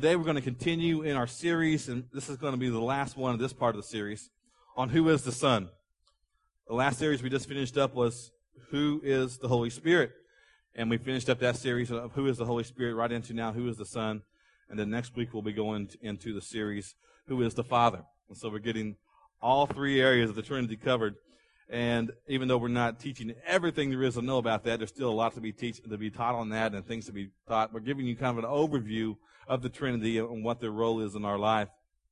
today we're going to continue in our series, and this is going to be the last one of this part of the series, on who is the Son. The last series we just finished up was who is the Holy Spirit. And we finished up that series of who is the Holy Spirit right into now who is the Son. And then next week we'll be going into the series who is the Father. And so we're getting all three areas of the Trinity covered. And even though we're not teaching everything there is to know about that, there's still a lot to be taught on that and things to be taught. We're giving you kind of an overview of the Trinity and what their role is in our life.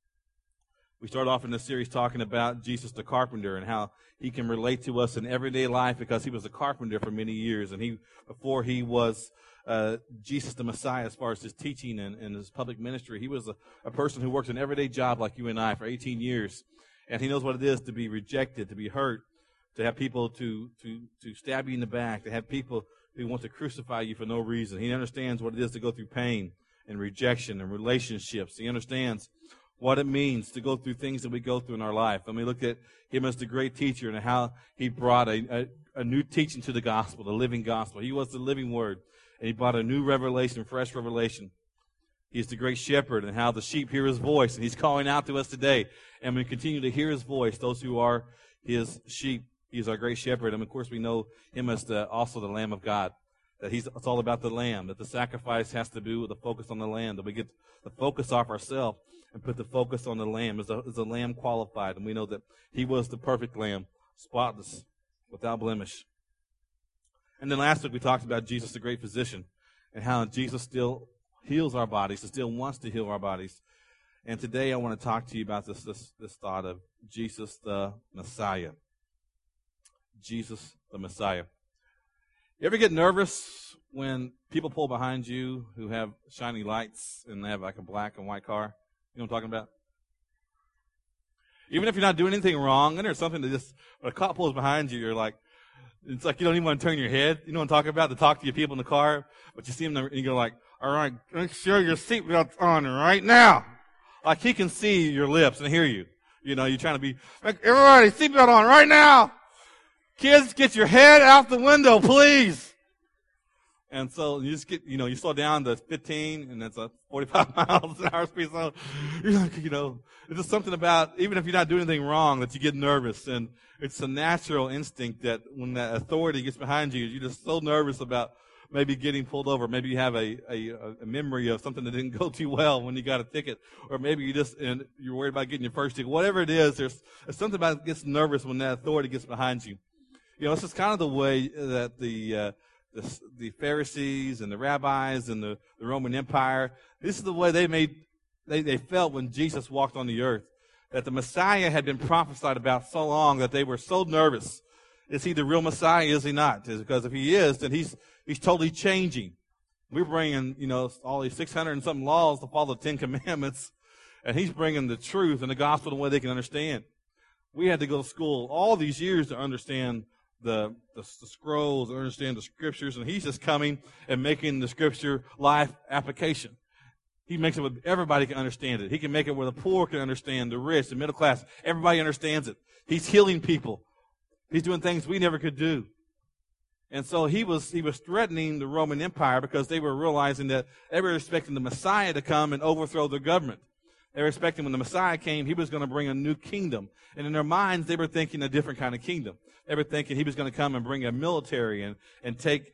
We start off in this series talking about Jesus the carpenter and how he can relate to us in everyday life because he was a carpenter for many years. And before he was Jesus the Messiah as far as his teaching and his public ministry, he was a person who worked an everyday job like you and I for 18 years. And he knows what it is to be rejected, to be hurt, to have people to stab you in the back, to have people who want to crucify you for no reason. He understands what it is to go through pain and rejection and relationships. He understands what it means to go through things that we go through in our life. And we look at him as the great teacher and how he brought a new teaching to the gospel, the living gospel. He was the living word, and he brought a new revelation, fresh revelation. He's the great shepherd and how the sheep hear his voice, and he's calling out to us today. And we continue to hear his voice, those who are his sheep. He's our great shepherd. And, of course, we know him as also the Lamb of God, that it's all about the Lamb, that the sacrifice has to do with the focus on the Lamb, that we get the focus off ourselves and put the focus on the Lamb. Is the Lamb qualified? And we know that he was the perfect Lamb, spotless, without blemish. And then last week we talked about Jesus, the great physician, and how Jesus still heals our bodies, and still wants to heal our bodies. And today I want to talk to you about this thought of Jesus the Messiah. Jesus the Messiah. You ever get nervous when people pull behind you who have shiny lights and they have like a black and white car? You know what I'm talking about? Even if you're not doing anything wrong, and there's something that just, when a cop pulls behind you, you're like, it's like you don't even want to turn your head. You know what I'm talking about? To talk to your people in the car, but you see them and you go like, all right, make sure your seatbelt's on right now. Like he can see your lips and hear you. You know, you're trying to be like, everybody, seatbelt on right now. Kids, get your head out the window, please. And so you just get, you slow down to 15, and that's a 45 miles an hour speed. So you're like, it's just something about, even if you're not doing anything wrong, that you get nervous. And it's a natural instinct that when that authority gets behind you, you're just so nervous about maybe getting pulled over. Maybe you have a memory of something that didn't go too well when you got a ticket. Or maybe you're worried about getting your first ticket. Whatever it is, there's something about it gets nervous when that authority gets behind you. This is kind of the way that the Pharisees and the rabbis and the Roman Empire, this is the way they felt when Jesus walked on the earth. That the Messiah had been prophesied about so long that they were so nervous. Is he the real Messiah? Is he not? Because if he is, then he's totally changing. We're bringing, all these 600 and something laws to follow the 10 Commandments, and he's bringing the truth and the gospel in a way they can understand. We had to go to school all these years to understand the scrolls, understand the scriptures, and he's just coming and making the scripture life application. He makes it where everybody can understand it. He can make it where the poor can understand, the rich, the middle class. Everybody understands it. He's healing people. He's doing things we never could do. And so he was threatening the Roman Empire because they were realizing that they were expecting the Messiah to come and overthrow their government. They were expecting when the Messiah came, he was going to bring a new kingdom. And in their minds, they were thinking a different kind of kingdom. They were thinking he was going to come and bring a military and take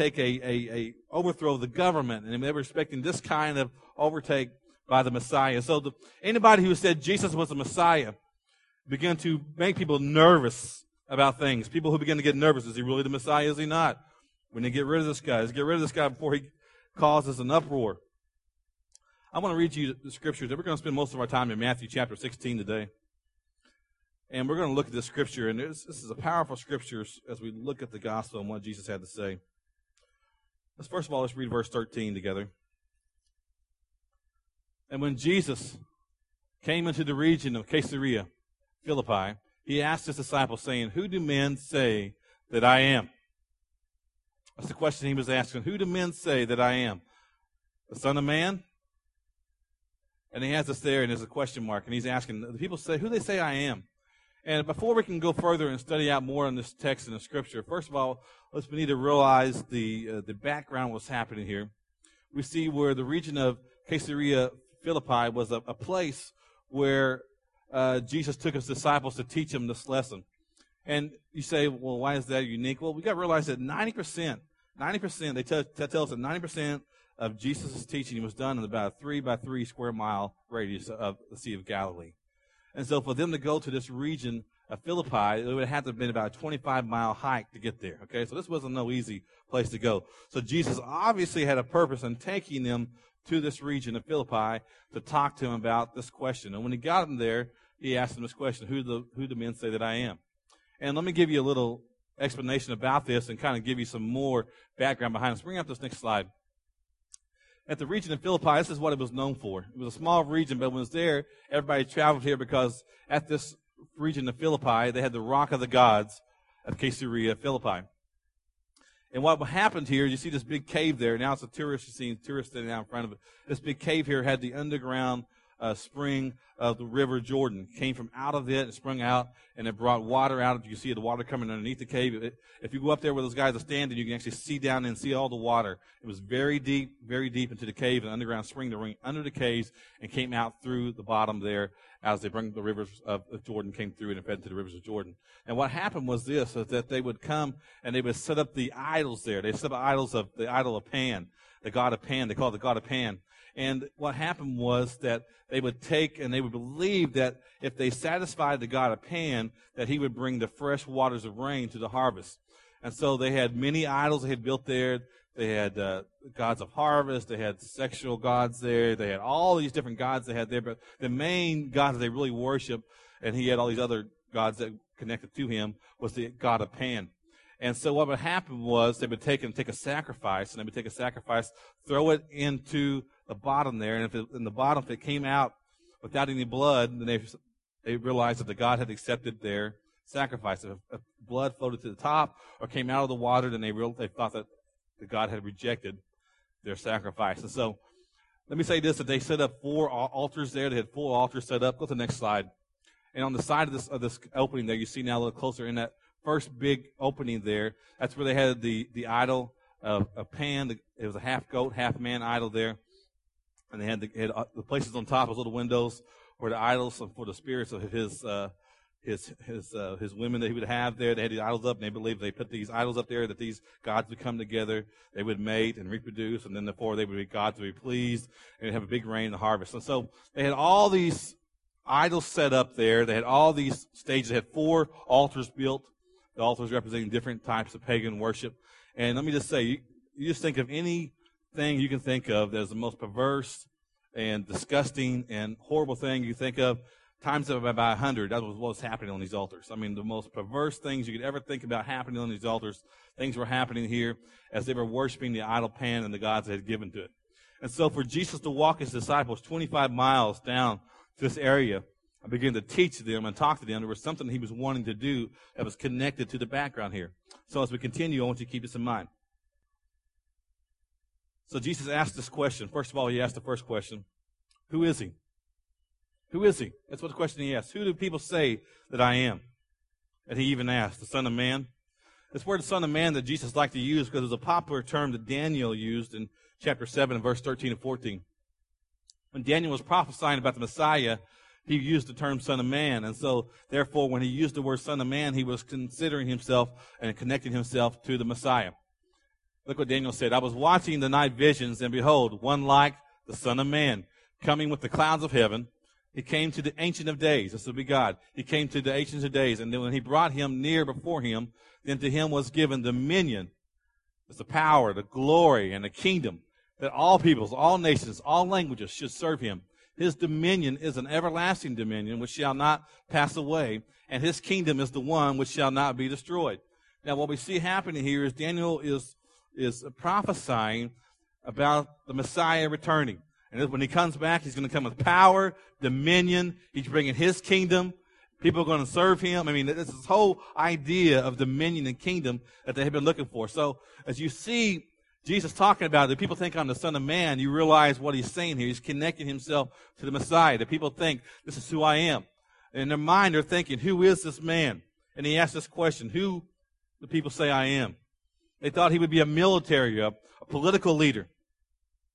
a overthrow of the government. And they were expecting this kind of overtake by the Messiah. So anybody who said Jesus was the Messiah began to make people nervous about things. People who begin to get nervous. Is he really the Messiah? Is he not? We need to get rid of this guy. Let's get rid of this guy before he causes an uproar. I want to read you the scriptures. We're going to spend most of our time in Matthew chapter 16 today. And we're going to look at this scripture. And this is a powerful scripture as we look at the gospel and what Jesus had to say. First of all, let's read verse 13 together. And when Jesus came into the region of Caesarea Philippi, he asked his disciples, saying, "Who do men say that I am?" That's the question he was asking. Who do men say that I am? The Son of Man? And he has us there, and there's a question mark, and he's asking, the people say, who do they say I am? And before we can go further and study out more on this text in the Scripture, first of all, we need to realize the background of what's happening here. We see where the region of Caesarea Philippi was a place where Jesus took his disciples to teach them this lesson. And you say, well, why is that unique? Well, we got to realize that 90%, they tell us that 90% of Jesus' teaching was done in about a 3-by-3 square mile radius of the Sea of Galilee. And so for them to go to this region of Philippi, it would have to have been about a 25-mile hike to get there. Okay, so this wasn't no easy place to go. So Jesus obviously had a purpose in taking them to this region of Philippi to talk to them about this question. And when he got them there, he asked them this question: who do men say that I am? And let me give you a little explanation about this and kind of give you some more background behind this. Bring up this next slide. At the region of Philippi, this is what it was known for. It was a small region, but when it was there, everybody traveled here because at this region of Philippi, they had the Rock of the Gods of Caesarea Philippi. And what happened here, you see this big cave there. Now it's a tourist. You're seeing tourists standing out in front of it. This big cave here had the underground spring of the River Jordan. It came from out of it, it sprung out, and it brought water out. You can see the water coming underneath the cave. If you go up there where those guys are standing, you can actually see down and see all the water. It was very deep into the cave, an underground spring that ran under the caves and came out through the bottom there as they bring the rivers of Jordan came through and fed into the rivers of Jordan. And what happened was this, is that they would come and they would set up the idols there. They set up idols of the idol of Pan, the god of Pan. They call it the god of Pan. And what happened was that they would take and they would believe that if they satisfied the god of Pan, that he would bring the fresh waters of rain to the harvest. And so they had many idols they had built there. They had gods of harvest. They had sexual gods there. They had all these different gods they had there. But the main god that they really worshiped, and he had all these other gods that connected to him, was the god of Pan. And so what would happen was they would take a sacrifice, and they would take a sacrifice, throw it into the bottom there, and in the bottom, if it came out without any blood, then they realized that the God had accepted their sacrifice. If blood floated to the top or came out of the water, then they thought that the God had rejected their sacrifice. And so let me say this, that they set up 4 altars there. They had 4 altars set up. Go to the next slide. And on the side of this opening there, you see now a little closer in that first big opening there, that's where they had the idol of Pan. It was a half goat, half man idol there. And they had the places on top, those little windows, were the idols for the spirits of his women that he would have there. They had these idols up, and they believed they put these idols up there that these gods would come together, they would mate and reproduce, and then therefore they would be gods would be pleased, and they'd have a big rain in the harvest. And so they had all these idols set up there. They had all these stages. They had 4 altars built. The altars representing different types of pagan worship. And let me just say, you just think of anything you can think of that's the most perverse and disgusting and horrible thing you think of, times of about 100. That was what was happening on these altars. I mean, the most perverse things you could ever think about happening on these altars, things were happening here as they were worshiping the idol Pan and the gods they had given to it. And so for Jesus to walk his disciples 25 miles down to this area and begin to teach them and talk to them, there was something he was wanting to do that was connected to the background here. So as we continue, I want you to keep this in mind. So Jesus asked this question. First of all, he asked the first question, who is he? Who is he? That's what the question he asked. Who do people say that I am? And he even asked, the Son of Man. This word, the Son of Man, that Jesus liked to use because it was a popular term that Daniel used in chapter 7 and verse 13 and 14. When Daniel was prophesying about the Messiah, he used the term Son of Man. And so, therefore, when he used the word Son of Man, he was considering himself and connecting himself to the Messiah. Look what Daniel said. I was watching the night visions, and behold, one like the Son of Man, coming with the clouds of heaven. He came to the Ancient of Days. This will be God. He came to the Ancient of Days. And then when he brought him near before him, then to him was given dominion. It's the power, the glory, and the kingdom that all peoples, all nations, all languages should serve him. His dominion is an everlasting dominion which shall not pass away, and his kingdom is the one which shall not be destroyed. Now, what we see happening here is Daniel is prophesying about the Messiah returning. And when he comes back, he's going to come with power, dominion. He's bringing his kingdom. People are going to serve him. I mean, it's this whole idea of dominion and kingdom that they have been looking for. So as you see Jesus talking about it, that people think I'm the Son of Man, you realize what he's saying here. He's connecting himself to the Messiah. That people think, this is who I am. In their mind, they're thinking, who is this man? And he asked this question, who do people say I am? They thought he would be a military, a political leader.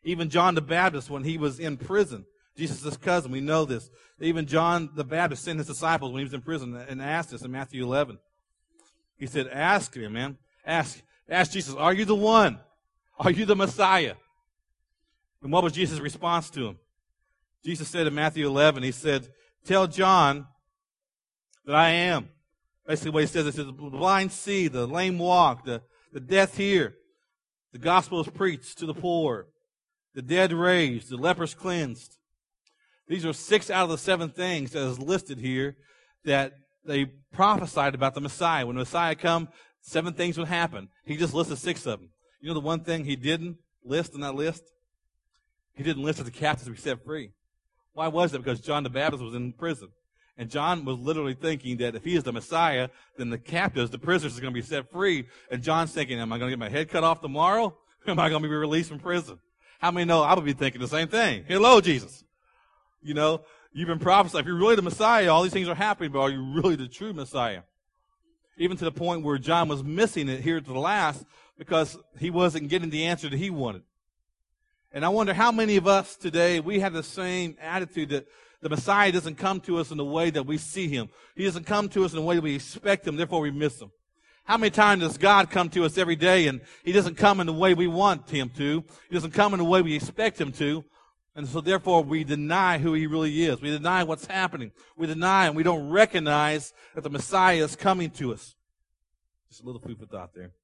Even John the Baptist, when he was in prison, Jesus' cousin, we know this. Even John the Baptist sent his disciples when he was in prison and asked us in Matthew 11. He said, ask him, man. Ask Jesus, are you the one? Are you the Messiah? And what was Jesus' response to him? Jesus said in Matthew 11, he said, tell John that I am. Basically what he says is the blind see, the lame walk, the deaf hear. The gospel is preached to the poor. The dead raised, the lepers cleansed. These are 6 out of the 7 things that is listed here that they prophesied about the Messiah. When the Messiah come, 7 things would happen. He just listed 6 of them. You know the one thing he didn't list in that list? He didn't list that the captives would be set free. Why was that? Because John the Baptist was in prison. And John was literally thinking that if he is the Messiah, then the captives, the prisoners, are going to be set free. And John's thinking, am I going to get my head cut off tomorrow? Or am I going to be released from prison? How many know I would be thinking the same thing? Hello, Jesus. You know, you've been prophesied. If you're really the Messiah, all these things are happening, but are you really the true Messiah? Even to the point where John was missing it here to the last because he wasn't getting the answer that he wanted. And I wonder how many of us today, we have the same attitude that the Messiah doesn't come to us in the way that we see him. He doesn't come to us in the way that we expect him, therefore we miss him. How many times does God come to us every day and he doesn't come in the way we want him to? He doesn't come in the way we expect him to. And so therefore we deny who he really is. We deny what's happening. We deny and we don't recognize that the Messiah is coming to us. Just a little food for thought there.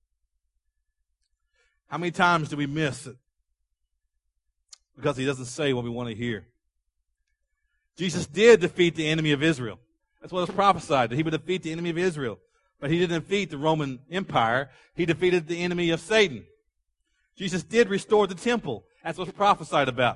How many times do we miss it? Because he doesn't say what we want to hear. Jesus did defeat the enemy of Israel. That's what was prophesied, that he would defeat the enemy of Israel. But he didn't defeat the Roman Empire. He defeated the enemy of Satan. Jesus did restore the temple. That's what's prophesied about.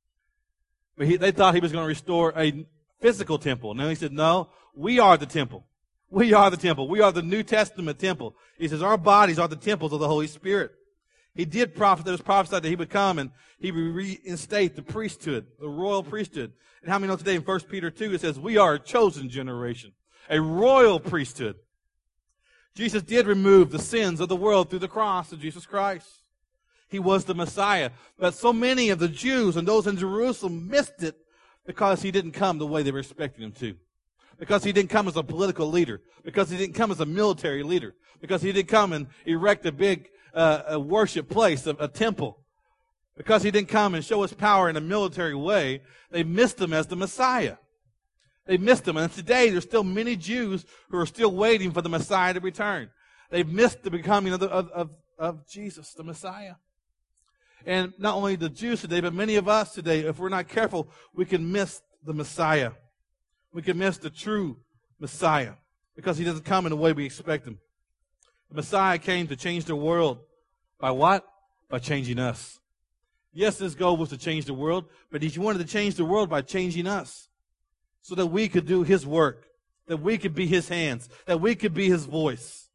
But they thought he was going to restore a physical temple. And then he said, no, we are the temple. We are the temple. We are the New Testament temple. He says our bodies are the temples of the Holy Spirit. He did prophesy, it was prophesied that he would come and he would reinstate the priesthood, the royal priesthood. And how many know today in 1 Peter 2 it says, we are a chosen generation, a royal priesthood. Jesus did remove the sins of the world through the cross of Jesus Christ. He was the Messiah. But so many of the Jews and those in Jerusalem missed it because he didn't come the way they were expecting him to. Because he didn't come as a political leader. Because he didn't come as a military leader. Because he didn't come and erect a big a worship place, a temple. Because he didn't come and show his power in a military way, they missed him as the Messiah. They missed him. And today there's still many Jews who are still waiting for the Messiah to return. They've missed the becoming of Jesus, the Messiah. And not only the Jews today, but many of us today, if we're not careful, we can miss the Messiah. We can miss the true Messiah because he doesn't come in the way we expect him. The Messiah came to change the world. By what? By changing us. Yes, his goal was to change the world, but he wanted to change the world by changing us so that we could do his work, that we could be his hands, that we could be his voice.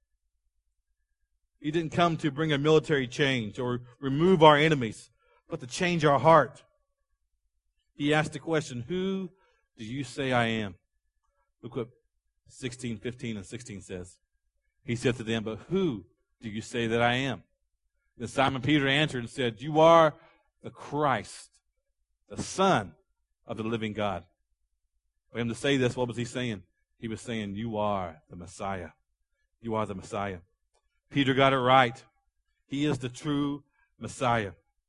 He didn't come to bring a military change or remove our enemies, but to change our heart. He asked the question, who do you say I am? Look what 16, 15, and 16 says. He said to them, but who do you say that I am? Then Simon Peter answered and said, you are the Christ, the Son of the living God. For him to say this, what was he saying? He was saying, you are the Messiah. You are the Messiah. Peter got it right. He is the true Messiah.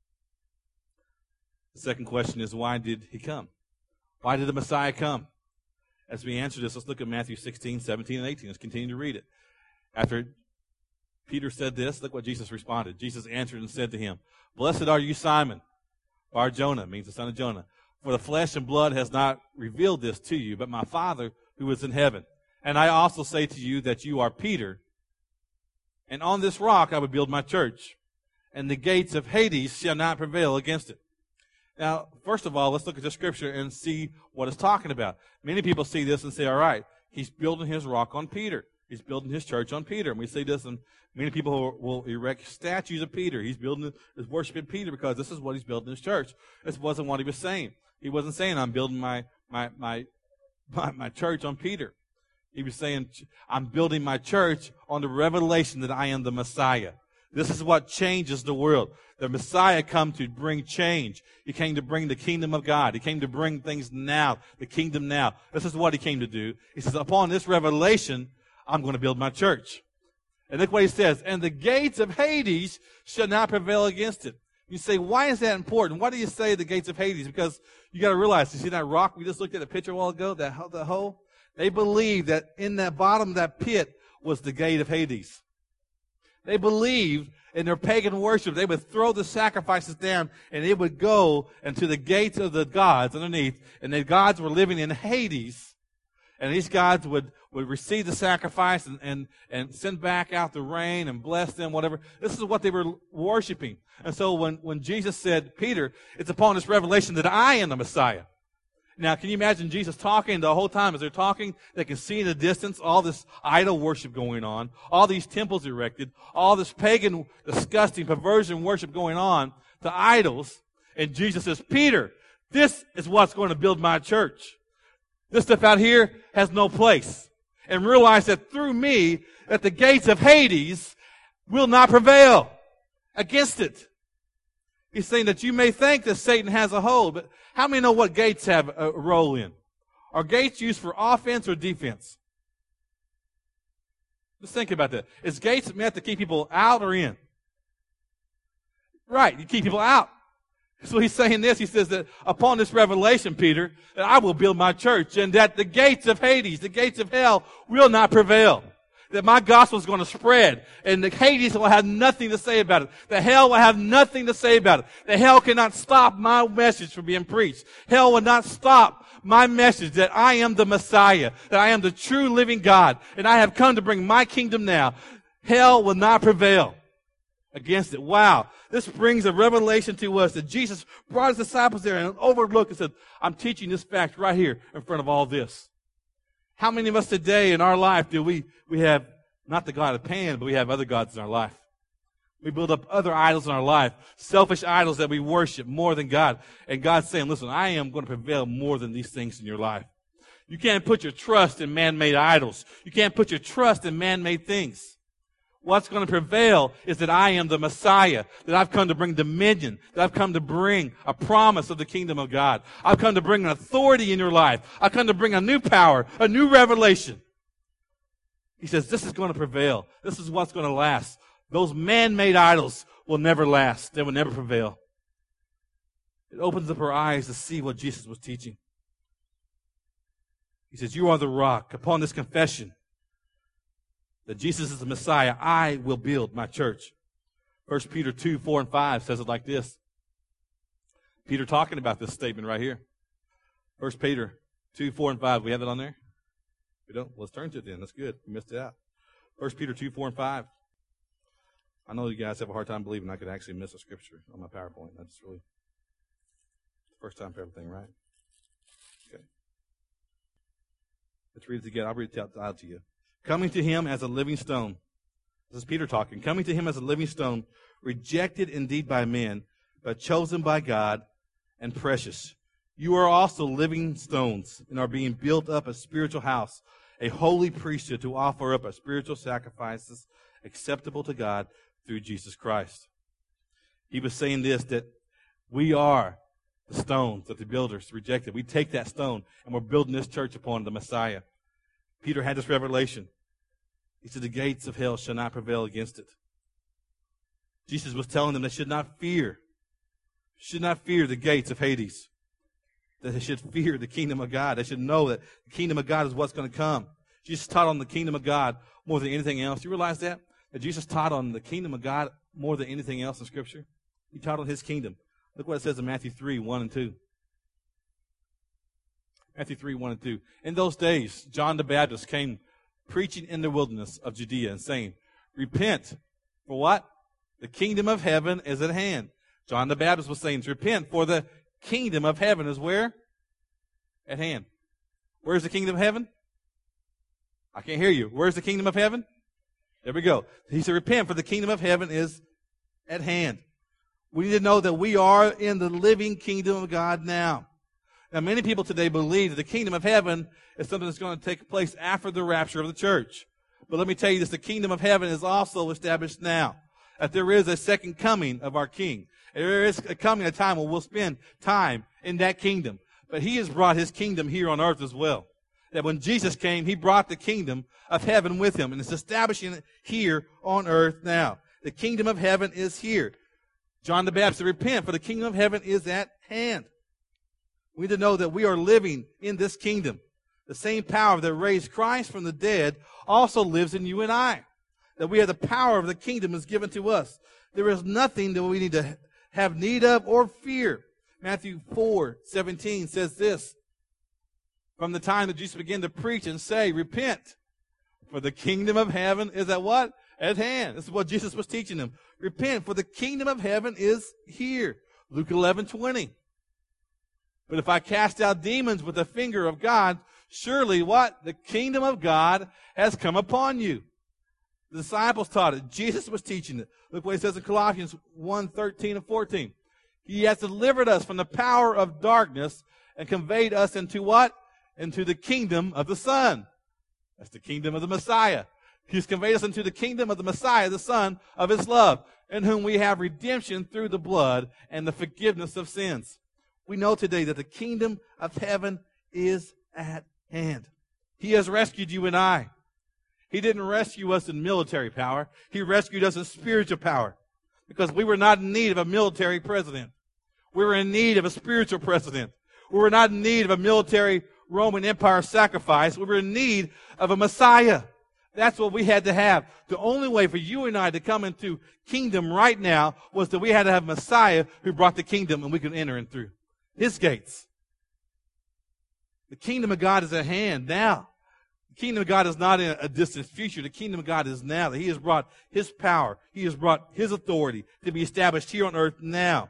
The second question is, why did he come? Why did the Messiah come? As we answer this, let's look at Matthew 16, 17, and 18. Let's continue to read it. After Peter said this, look what Jesus responded. Jesus answered and said to him, blessed are you, Simon, Bar-Jonah, means the son of Jonah. For the flesh and blood has not revealed this to you, but my Father who is in heaven. And I also say to you that you are Peter, and on this rock I will build my church, and the gates of Hades shall not prevail against it. Now, first of all, let's look at the scripture and see what it's talking about. Many people see this and say, all right, he's building his rock on Peter. He's building his church on Peter. And we see this, and many people will erect statues of Peter. He's building his worshiping Peter because this is what he's building his church. This wasn't what he was saying. He wasn't saying, I'm building my church on Peter. He was saying, I'm building my church on the revelation that I am the Messiah. This is what changes the world. The Messiah come to bring change. He came to bring the kingdom of God. He came to bring things now, the kingdom now. This is what he came to do. He says, upon this revelation, I'm going to build my church. And look what he says, and the gates of Hades shall not prevail against it. You say, why is that important? Why do you say the gates of Hades? Because you got to realize, you see that rock we just looked at a picture a while ago, that hole? They believed that in that bottom of that pit was the gate of Hades. They believed in their pagan worship, they would throw the sacrifices down and it would go into the gates of the gods underneath, and the gods were living in Hades, and these gods would receive the sacrifice and send back out the rain and bless them, whatever. This is what they were worshiping. And so when Jesus said, Peter, it's upon this revelation that I am the Messiah. Now, can you imagine Jesus talking the whole time? As they're talking, they can see in the distance all this idol worship going on, all these temples erected, all this pagan, disgusting, perversion worship going on to idols. And Jesus says, Peter, this is what's going to build my church. This stuff out here has no place. And realize that through me, that the gates of Hades will not prevail against it. He's saying that you may think that Satan has a hold, but how many know what gates have a role in? Are gates used for offense or defense? Just think about that. Is gates meant to keep people out or in? Right, you keep people out. So he's saying this, he says that upon this revelation, Peter, that I will build my church, and that the gates of Hades, the gates of hell, will not prevail. That my gospel is going to spread, and the Hades will have nothing to say about it. The hell will have nothing to say about it. The hell cannot stop my message from being preached. Hell will not stop my message that I am the Messiah, that I am the true living God, and I have come to bring my kingdom now. Hell will not prevail against it. Wow. This brings a revelation to us that Jesus brought his disciples there and overlooked and said, I'm teaching this fact right here in front of all this. How many of us today in our life do we have not the God of Pan, but we have other gods in our life? We build up other idols in our life, selfish idols that we worship more than God. And God's saying, listen, I am going to prevail more than these things in your life. You can't put your trust in man-made idols. You can't put your trust in man-made things. What's going to prevail is that I am the Messiah, that I've come to bring dominion, that I've come to bring a promise of the kingdom of God. I've come to bring an authority in your life. I've come to bring a new power, a new revelation. He says, this is going to prevail. This is what's going to last. Those man-made idols will never last. They will never prevail. It opens up our eyes to see what Jesus was teaching. He says, you are the rock. Upon this confession that Jesus is the Messiah, I will build my church. 1 Peter 2, 4, and 5 says it like this. Peter talking about this statement right here. 1 Peter 2, 4, and 5. We have it on there? We don't? Let's turn to it then. That's good. We missed it out. 1 Peter 2, 4, and 5. I know you guys have a hard time believing I could actually miss a scripture on my PowerPoint. That's really the first time for everything, right? Okay. Let's read it together. I'll read it out to you. Coming to him as a living stone. This is Peter talking. Coming to him as a living stone, rejected indeed by men, but chosen by God and precious. You are also living stones and are being built up a spiritual house, a holy priesthood to offer up a spiritual sacrifices acceptable to God through Jesus Christ. He was saying this, that we are the stones that the builders rejected. We take that stone and we're building this church upon the Messiah. Peter had this revelation. He said, the gates of hell shall not prevail against it. Jesus was telling them they should not fear the gates of Hades. That they should fear the kingdom of God. They should know that the kingdom of God is what's going to come. Jesus taught on the kingdom of God more than anything else. You realize that? That Jesus taught on the kingdom of God more than anything else in Scripture? He taught on his kingdom. Look what it says in Matthew 3, 1 and 2. Matthew 3, 1 and 2. In those days, John the Baptist came preaching in the wilderness of Judea and saying, repent. For what? The kingdom of heaven is at hand. John the Baptist was saying, repent, for the kingdom of heaven is where? At hand. Where's the kingdom of heaven? I can't hear you. Where's the kingdom of heaven? There we go. He said, repent, for the kingdom of heaven is at hand. We need to know that we are in the living kingdom of God now. Now, many people today believe that the kingdom of heaven is something that's going to take place after the rapture of the church. But let me tell you this, the kingdom of heaven is also established now. that there is a second coming of our King. There is a time when we'll spend time in that kingdom. But he has brought his kingdom here on earth as well. That when Jesus came, he brought the kingdom of heaven with him, and it's establishing it here on earth now. The kingdom of heaven is here. John the Baptist said, repent, for the kingdom of heaven is at hand. We need to know that we are living in this kingdom. The same power that raised Christ from the dead also lives in you and I. That we have the power of the kingdom is given to us. There is nothing that we need to have need of or fear. Matthew 4:17 says this. From the time that Jesus began to preach and say, repent, for the kingdom of heaven is at what? At hand. This is what Jesus was teaching them. Repent, for the kingdom of heaven is here. Luke 11:20. But if I cast out demons with the finger of God, surely what? The kingdom of God has come upon you. The disciples taught it. Jesus was teaching it. Look what he says in Colossians 1:13 and 14. He has delivered us from the power of darkness and conveyed us into what? Into the kingdom of the Son. That's the kingdom of the Messiah. He's conveyed us into the kingdom of the Messiah, the Son of his love, in whom we have redemption through the blood and the forgiveness of sins. We know today that the kingdom of heaven is at hand. He has rescued you and I. He didn't rescue us in military power. He rescued us in spiritual power, because we were not in need of a military president. We were in need of a spiritual president. We were not in need of a military Roman Empire sacrifice. We were in need of a Messiah. That's what we had to have. The only way for you and I to come into kingdom right now was that we had to have a Messiah who brought the kingdom, and we could enter in through his gates. The kingdom of God is at hand now. The kingdom of God is not in a distant future. The kingdom of God is now. That he has brought his power. He has brought his authority to be established here on earth now.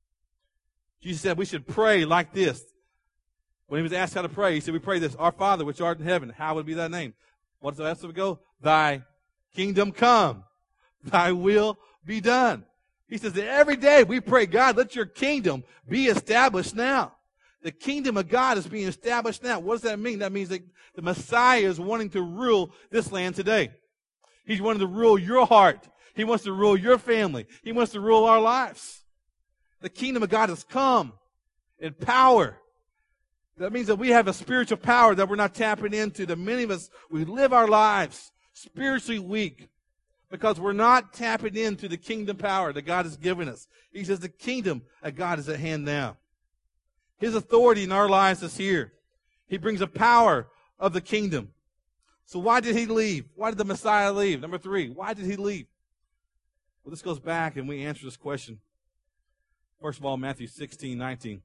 Jesus said we should pray like this. When he was asked how to pray, he said, we pray this, our Father which art in heaven, hallowed be thy name. What does the rest of it go? Thy kingdom come. Thy will be done. He says that every day we pray, God, let your kingdom be established now. The kingdom of God is being established now. What does that mean? That means that the Messiah is wanting to rule this land today. He's wanting to rule your heart. He wants to rule your family. He wants to rule our lives. The kingdom of God has come in power. That means that we have a spiritual power that we're not tapping into. That many of us, we live our lives spiritually weak because we're not tapping into the kingdom power that God has given us. He says the kingdom of God is at hand now. His authority in our lives is here. He brings the power of the kingdom. So why did he leave? Why did the Messiah leave? Number 3, why did he leave? Well, this goes back and we answer this question. First of all, Matthew 16:19.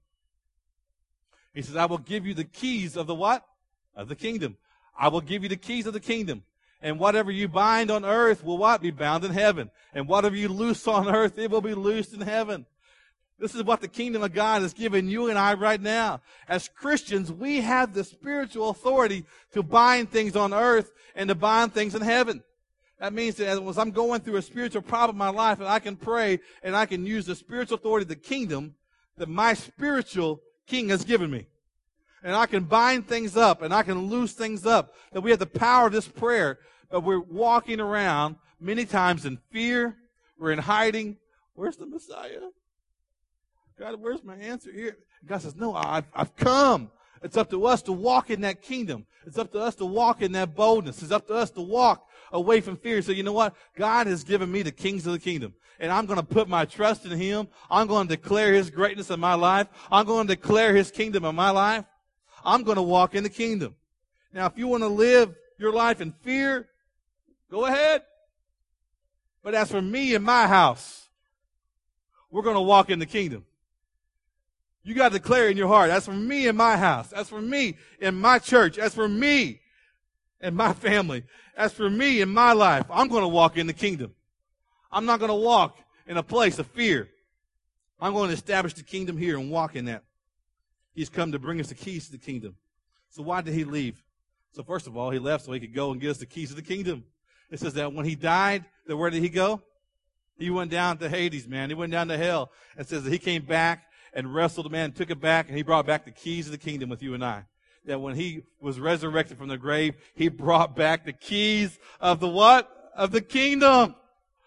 He says, I will give you the keys of the what? Of the kingdom. I will give you the keys of the kingdom. And whatever you bind on earth will what? Be bound in heaven. And whatever you loose on earth, it will be loosed in heaven. This is what the kingdom of God has given you and I right now. As Christians, we have the spiritual authority to bind things on earth and to bind things in heaven. That means that as I'm going through a spiritual problem in my life, and I can pray and I can use the spiritual authority of the kingdom that my spiritual King has given me. And I can bind things up and I can loose things up. That we have the power of this prayer. But we're walking around many times in fear. We're in hiding. Where's the Messiah? God, where's my answer here? God says, no, I've come. It's up to us to walk in that kingdom. It's up to us to walk in that boldness. It's up to us to walk away from fear. So you know what? God has given me the kings of the kingdom. And I'm going to put my trust in him. I'm going to declare his greatness in my life. I'm going to declare his kingdom in my life. I'm going to walk in the kingdom. Now, if you want to live your life in fear, go ahead. But as for me and my house, we're going to walk in the kingdom. You got to declare in your heart, as for me and my house, as for me and my church, as for me and my family, as for me and my life, I'm going to walk in the kingdom. I'm not going to walk in a place of fear. I'm going to establish the kingdom here and walk in that. He's come to bring us the keys to the kingdom. So why did he leave? So first of all, he left so he could go and get us the keys of the kingdom. It says that when he died, where did he go? He went down to Hades, man. He went down to hell. It says that he came back and wrestled the man, took it back, and he brought back the keys of the kingdom with you and I. That when he was resurrected from the grave, he brought back the keys of the what? Of the kingdom.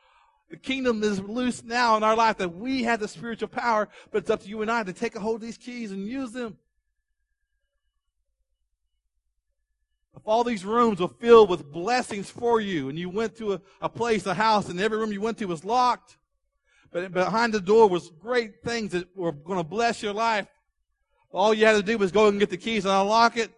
The kingdom is loose now in our life, that we have the spiritual power, but it's up to you and I to take a hold of these keys and use them. If all these rooms were filled with blessings for you, and you went to a place, a house, and every room you went to was locked, but behind the door was great things that were going to bless your life, all you had to do was go and get the keys and unlock it.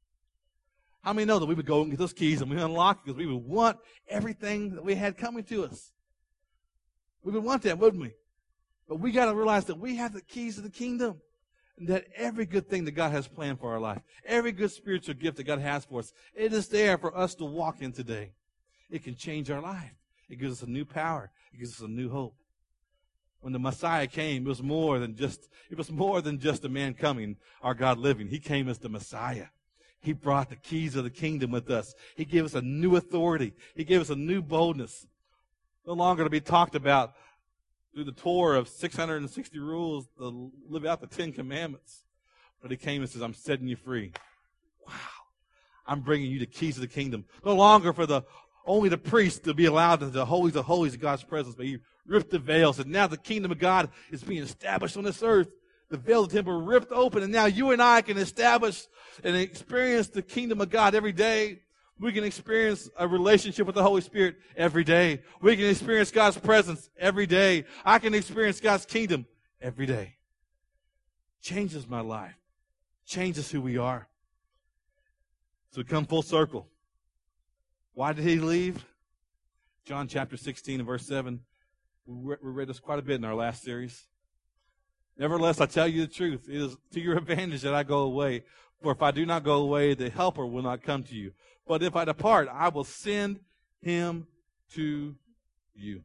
How many know that we would go and get those keys and we unlock it because we would want everything that we had coming to us? We would want that, wouldn't we? But we got to realize that we have the keys to the kingdom. And that every good thing that God has planned for our life, every good spiritual gift that God has for us, it is there for us to walk in today. It can change our life. It gives us a new power. It gives us a new hope. When the Messiah came, it was more than just a man coming, our God living. He came as the Messiah. He brought the keys of the kingdom with us. He gave us a new authority. He gave us a new boldness. No longer to be talked about through the tour of 660 rules to live out the 10 commandments. But he came and says, I'm setting you free. Wow. I'm bringing you the keys of the kingdom. No longer for only the priest to be allowed to the holies of holies of God's presence, but he ripped the veils. And now the kingdom of God is being established on this earth. The veil of the temple ripped open, and now you and I can establish and experience the kingdom of God every day. We can experience a relationship with the Holy Spirit every day. We can experience God's presence every day. I can experience God's kingdom every day. Changes my life. Changes who we are. So we come full circle. Why did he leave? John chapter 16 and verse 7. We read this quite a bit in our last series. Nevertheless, I tell you the truth. It is to your advantage that I go away. For if I do not go away, the Helper will not come to you. But if I depart, I will send him to you.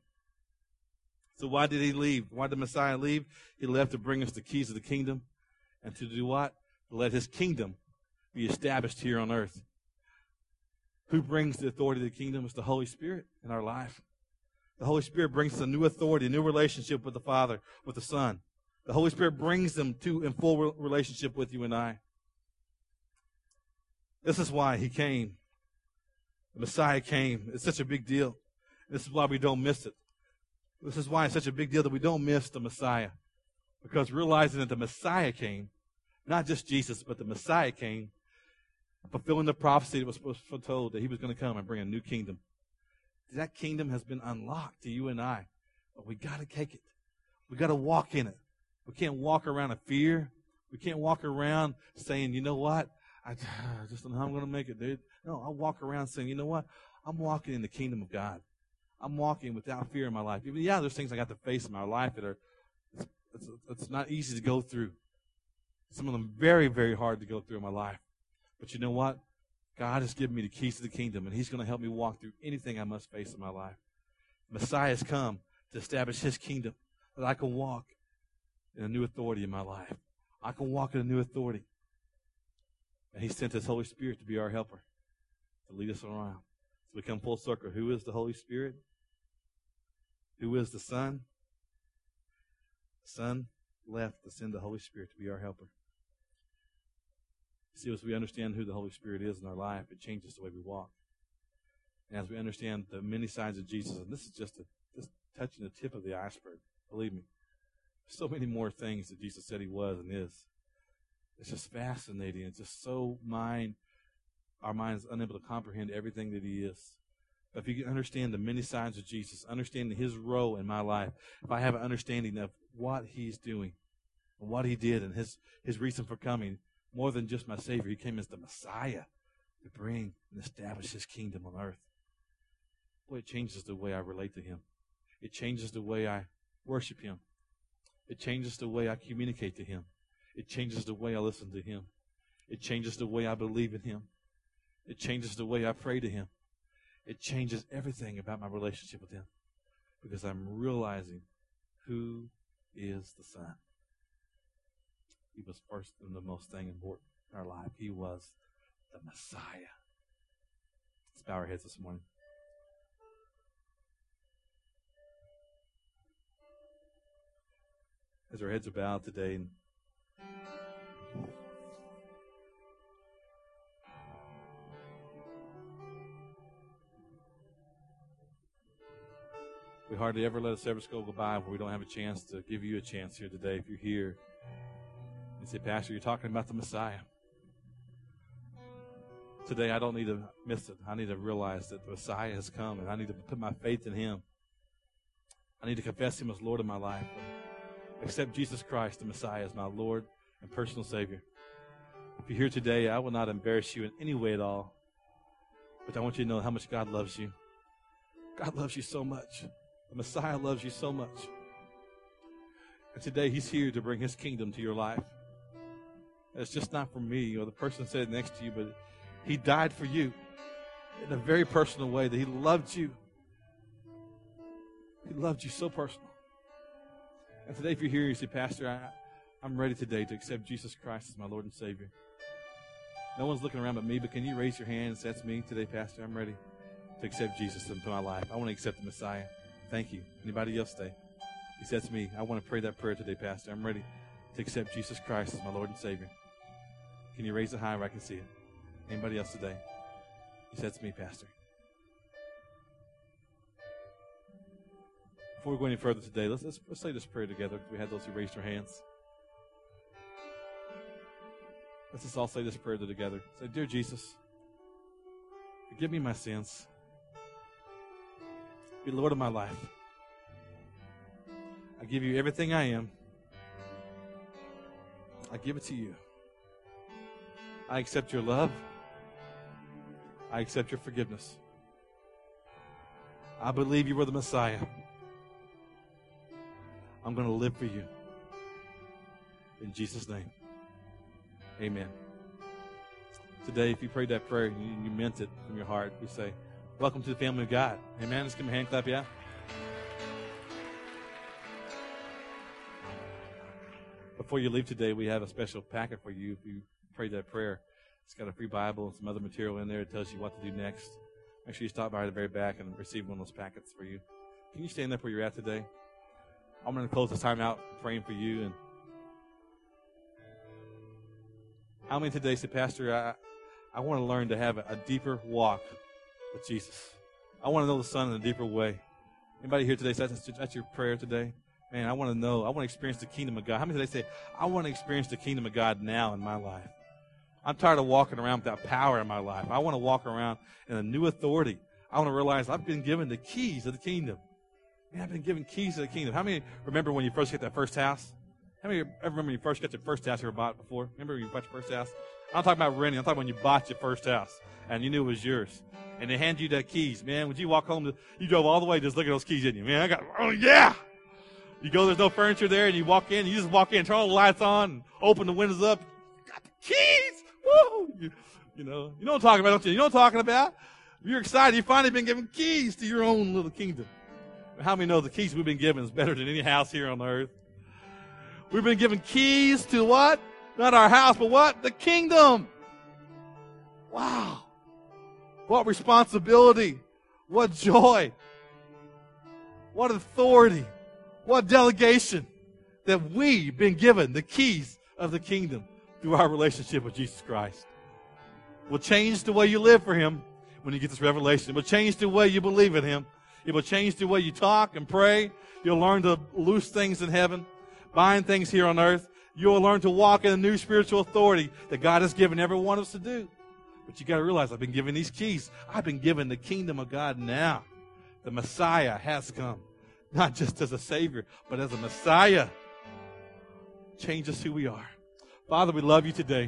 So why did he leave? Why did the Messiah leave? He left to bring us the keys of the kingdom. And to do what? To let his kingdom be established here on earth. Who brings the authority of the kingdom? It's the Holy Spirit in our life. The Holy Spirit brings us a new authority, a new relationship with the Father, with the Son. The Holy Spirit brings them to in full relationship with you and I. This is why he came. The Messiah came. It's such a big deal. This is why we don't miss it. This is why it's such a big deal that we don't miss the Messiah. Because realizing that the Messiah came, not just Jesus, but the Messiah came, fulfilling the prophecy that was foretold that he was going to come and bring a new kingdom. That kingdom has been unlocked to you and I. But we got to take it. We got to walk in it. We can't walk around in fear. We can't walk around saying, you know what? I just don't know how I'm going to make it, dude. No, I walk around saying, you know what? I'm walking in the kingdom of God. I'm walking without fear in my life. Yeah, there's things I got to face in my life that are, it's not easy to go through. Some of them very, very hard to go through in my life. But you know what? God has given me the keys to the kingdom, and he's going to help me walk through anything I must face in my life. Messiah has come to establish his kingdom, that I can walk in a new authority in my life. I can walk in a new authority. And he sent his Holy Spirit to be our helper, to lead us around. So we come full circle. Who is the Holy Spirit? Who is the Son? The Son left to send the Holy Spirit to be our helper. See, as we understand who the Holy Spirit is in our life, it changes the way we walk. And as we understand the many signs of Jesus, and this is just touching the tip of the iceberg, believe me. So many more things that Jesus said he was and is. It's just fascinating. It's just so our mind's unable to comprehend everything that he is. But if you can understand the many signs of Jesus, understanding his role in my life, if I have an understanding of what he's doing and what he did and his reason for coming, more than just my Savior, he came as the Messiah to bring and establish his kingdom on earth. Boy, it changes the way I relate to him. It changes the way I worship him. It changes the way I communicate to him. It changes the way I listen to him. It changes the way I believe in him. It changes the way I pray to him. It changes everything about my relationship with him because I'm realizing who is the Son. He was first and the most thing important in our life. He was the Messiah. Let's bow our heads this morning. As our heads are bowed today, We hardly ever let a service go by where we don't have a chance to give you a chance here today. If you're here, you say, Pastor, you're talking about the Messiah. Today, I don't need to miss it. I need to realize that the Messiah has come, and I need to put my faith in Him. I need to confess Him as Lord of my life. Accept Jesus Christ, the Messiah, as my Lord and personal Savior. If you're here today, I will not embarrass you in any way at all. But I want you to know how much God loves you. God loves you so much. The Messiah loves you so much. And today He's here to bring His kingdom to your life. It's just not for me or the person sitting next to you, but He died for you in a very personal way, that He loved you. He loved you so personal. And today, if you're here, you say, Pastor, I'm ready today to accept Jesus Christ as my Lord and Savior. No one's looking around but me, but can you raise your hand and say, that's me today, Pastor? I'm ready to accept Jesus into my life. I want to accept the Messiah. Thank you. Anybody else today? He said to me, I want to pray that prayer today, Pastor. I'm ready to accept Jesus Christ as my Lord and Savior. Can you raise it high where I can see it? Anybody else today? He said to me, Pastor. Before we go any further today, let's say this prayer together. We had those who raised their hands. Let's just all say this prayer together. Say, Dear Jesus, forgive me my sins. Be Lord of my life. I give you everything I am. I give it to you. I accept your love. I accept your forgiveness. I believe you were the Messiah. I'm going to live for you. In Jesus' name, amen. Today, if you prayed that prayer and you meant it from your heart, we say, welcome to the family of God. Amen. Let's give him a hand clap, yeah? Before you leave today, we have a special packet for you if you prayed that prayer. It's got a free Bible and some other material in there. It tells you what to do next. Make sure you stop by the very back and receive one of those packets for you. Can you stand up where you're at today? I'm going to close this time out praying for you. And how many today say, Pastor, I want to learn to have a deeper walk with Jesus. I want to know the Son in a deeper way. Anybody here today say that's your prayer today? Man, I want to know. I want to experience the kingdom of God. How many today say, I want to experience the kingdom of God now in my life? I'm tired of walking around without power in my life. I want to walk around in a new authority. I want to realize I've been given the keys of the kingdom. Man, I've been given keys to the kingdom. How many remember when you first get that first house? How many ever remember when you first got your first house you ever bought before? Remember when you bought your first house? I'm not talking about renting. I'm talking when you bought your first house and you knew it was yours. And they hand you that keys. Man, when you walk home, you drove all the way just look at those keys, didn't you? Man, oh yeah! You go, there's no furniture there, and you walk in, you just walk in, turn all the lights on, and open the windows up. Got the keys! Woo! You know what I'm talking about, don't you? You know what I'm talking about? You're excited. You've finally been given keys to your own little kingdom. How many know the keys we've been given is better than any house here on earth? We've been given keys to what? Not our house, but what? The kingdom. Wow. What responsibility. What joy. What authority. What delegation that we've been given the keys of the kingdom through our relationship with Jesus Christ. It will change the way you live for Him when you get this revelation. It will change the way you believe in Him. It will change the way you talk and pray. You'll learn to loose things in heaven, bind things here on earth. You'll learn to walk in a new spiritual authority that God has given every one of us to do. But you got to realize I've been given these keys. I've been given the kingdom of God now. The Messiah has come. Not just as a Savior, but as a Messiah. Change us who we are. Father, we love you today.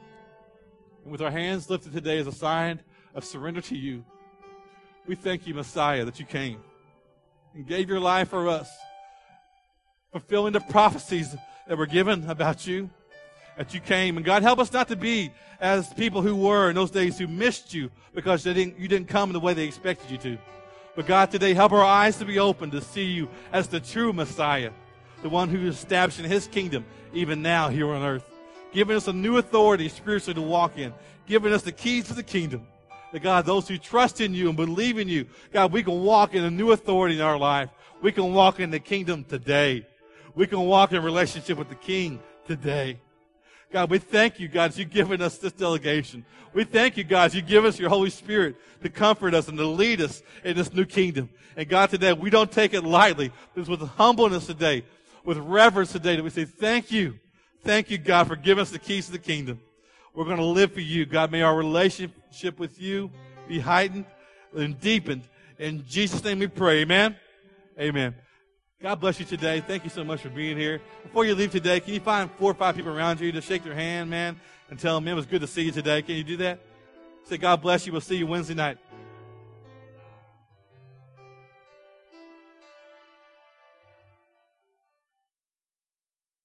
And with our hands lifted today as a sign of surrender to you, we thank you, Messiah, that you came and gave your life for us, fulfilling the prophecies that were given about you, that you came. And God, help us not to be as people who were in those days who missed you because you didn't come in the way they expected you to. But God, today, help our eyes to be open to see you as the true Messiah, the one who is establishing his kingdom even now here on earth, giving us a new authority spiritually to walk in, giving us the keys to the kingdom. That God, those who trust in you and believe in you, God, we can walk in a new authority in our life. We can walk in the kingdom today. We can walk in relationship with the King today. God, we thank you, God, that you've given us this delegation. We thank you, God, you give us your Holy Spirit to comfort us and to lead us in this new kingdom. And God, today, we don't take it lightly. It's with humbleness today, with reverence today, that we say, thank you. Thank you, God, for giving us the keys to the kingdom. We're going to live for you. God, may our relationship with you be heightened and deepened. In Jesus' name we pray. Amen? Amen. God bless you today. Thank you so much for being here. Before you leave today, can you find 4 or 5 people around you to shake their hand, man, and tell them, man, it was good to see you today? Can you do that? Say, God bless you. We'll see you Wednesday night.